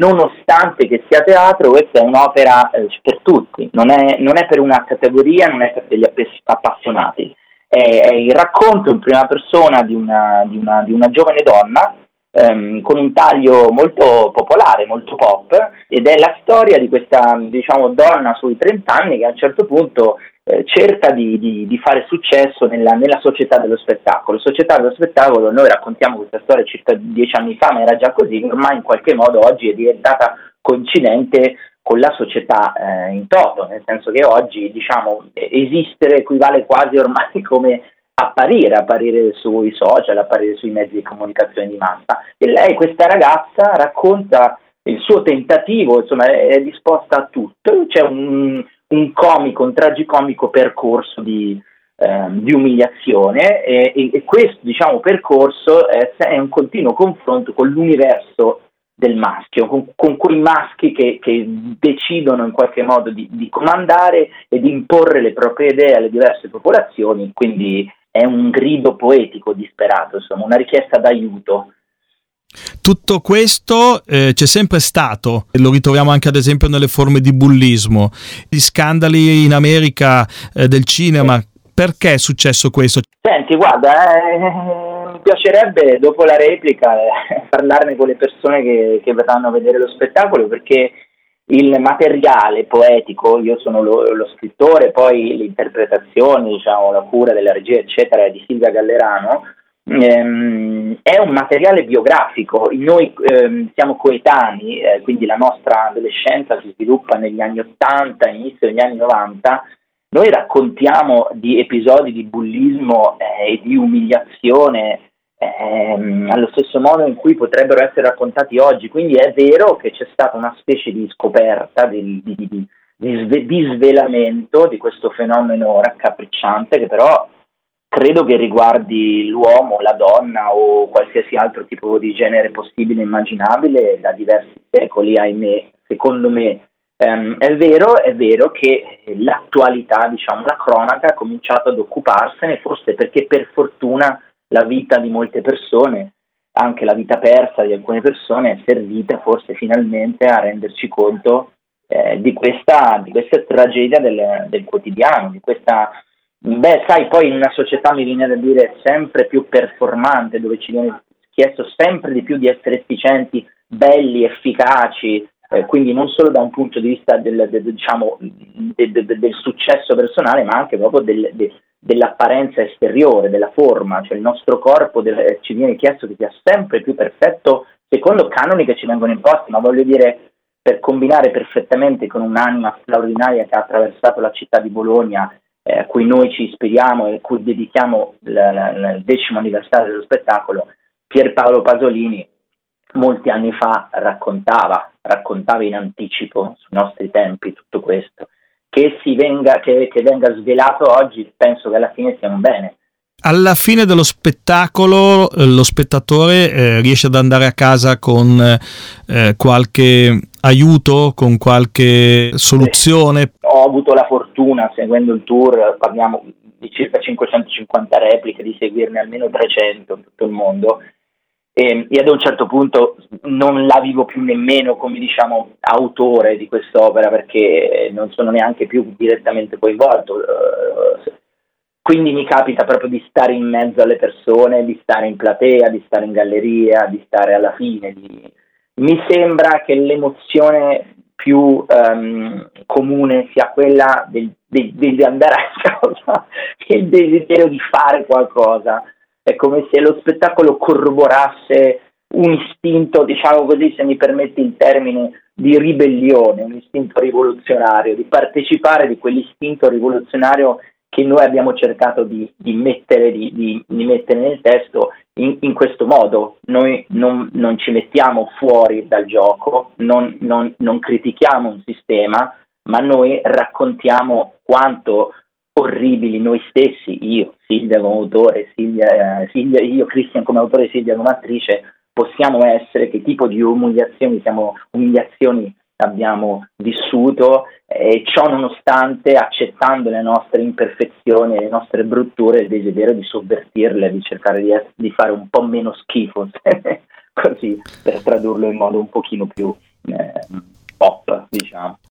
nonostante che sia teatro, questa è un'opera per tutti, non è per una categoria, non è per degli appassionati, è il racconto in prima persona di una giovane donna con un taglio molto popolare, molto pop, ed è la storia di questa, diciamo, donna sui 30 anni che a un certo punto cerca di fare successo nella società dello spettacolo. Società dello spettacolo, noi raccontiamo questa storia circa 10 anni fa, ma era già così, ormai in qualche modo oggi è diventata coincidente con la società in toto, nel senso che oggi, diciamo, esistere equivale quasi ormai come apparire sui social, apparire sui mezzi di comunicazione di massa. E lei, questa ragazza, racconta il suo tentativo, insomma, è disposta a tutto. C'è un tragicomico percorso di umiliazione e questo, diciamo, percorso è un continuo confronto con l'universo del maschio, con quei maschi che decidono in qualche modo di comandare e di imporre le proprie idee alle diverse popolazioni, quindi è un grido poetico disperato, insomma, una richiesta d'aiuto. Tutto questo c'è sempre stato, e lo ritroviamo anche ad esempio nelle forme di bullismo, gli scandali in America del cinema. Perché è successo questo? Senti, guarda, mi piacerebbe dopo la replica parlarne con le persone che verranno a vedere lo spettacolo, perché il materiale poetico, io sono lo scrittore, poi l'interpretazione, diciamo, la cura della regia eccetera è di Silvia Gallerano. È un materiale biografico, noi siamo coetanei, quindi la nostra adolescenza si sviluppa negli anni 80, inizio degli anni 90. Noi raccontiamo di episodi di bullismo e di umiliazione allo stesso modo in cui potrebbero essere raccontati oggi, quindi è vero che c'è stata una specie di scoperta, di svelamento di questo fenomeno raccapricciante, che però credo che riguardi l'uomo, la donna o qualsiasi altro tipo di genere possibile e immaginabile da diversi secoli, ahimè. Secondo me è vero che l'attualità, diciamo, la cronaca ha cominciato ad occuparsene, forse perché per fortuna la vita di molte persone, anche la vita persa di alcune persone, è servita forse finalmente a renderci conto di questa tragedia del quotidiano, di questa... sai, poi in una società, mi viene da dire, sempre più performante, dove ci viene chiesto sempre di più di essere efficienti, belli, efficaci, quindi non solo da un punto di vista del successo personale, ma anche proprio dell'apparenza esteriore, della forma, cioè il nostro corpo ci viene chiesto che sia sempre più perfetto secondo canoni che ci vengono imposti, ma voglio dire, per combinare perfettamente con un'anima straordinaria che ha attraversato la città di Bologna, a cui noi ci ispiriamo e a cui dedichiamo il 10° anniversario dello spettacolo, Pierpaolo Pasolini molti anni fa raccontava in anticipo sui nostri tempi tutto questo. Che venga svelato oggi, penso che alla fine sia un bene. Alla fine dello spettacolo lo spettatore riesce ad andare a casa con qualche aiuto, con qualche soluzione? Ho avuto la fortuna, seguendo il tour, parliamo di circa 550 repliche, di seguirne almeno 300 in tutto il mondo, e ad un certo punto non la vivo più nemmeno come, diciamo, autore di quest'opera, perché non sono neanche più direttamente coinvolto. Quindi mi capita proprio di stare in mezzo alle persone, di stare in platea, di stare in galleria, di stare alla fine. Mi sembra che l'emozione più comune sia quella di andare a casa, il desiderio di fare qualcosa. È come se lo spettacolo corroborasse un istinto, diciamo così, se mi permetti il termine, di ribellione, un istinto rivoluzionario, di partecipare di quell'istinto rivoluzionario che noi abbiamo cercato di mettere nel testo in questo modo. Noi non ci mettiamo fuori dal gioco, non critichiamo un sistema, ma noi raccontiamo quanto orribili noi stessi, io, Silvia come autore, io, Christian come autore, Silvia come attrice, possiamo essere, che tipo di umiliazioni abbiamo vissuto, e ciò nonostante accettando le nostre imperfezioni, le nostre brutture, il desiderio di sovvertirle, di cercare di fare un po' meno schifo, così, per tradurlo in modo un pochino più pop, diciamo.